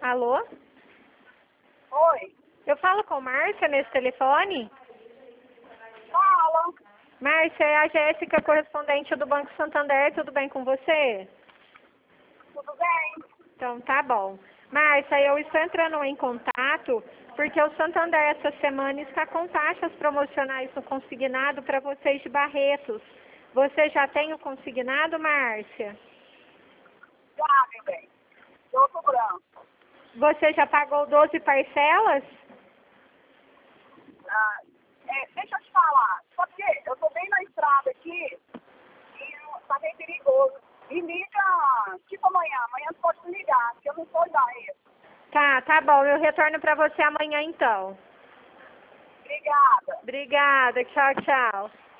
Alô? Oi, Eu falo com Márcia nesse telefone? fala. Márcia, é a Jéssica, correspondente do Banco Santander. Tudo bem com você? Tudo bem? Então, tá bom. Márcia, eu estou entrando em contato porque o Santander essa semana está com taxas promocionais no consignado para vocês de Barretos. Você já tem o consignado, Márcia? Já, meu bem. Tô cobrando. Você já pagou 12 parcelas? Deixa eu te falar. Só que eu tô bem na estrada aqui e tá bem perigoso. Me liga, tipo amanhã. Amanhã você pode me ligar, porque eu não tô da isso. Tá bom. Eu retorno para você amanhã então. Obrigada. Obrigada. Tchau, tchau.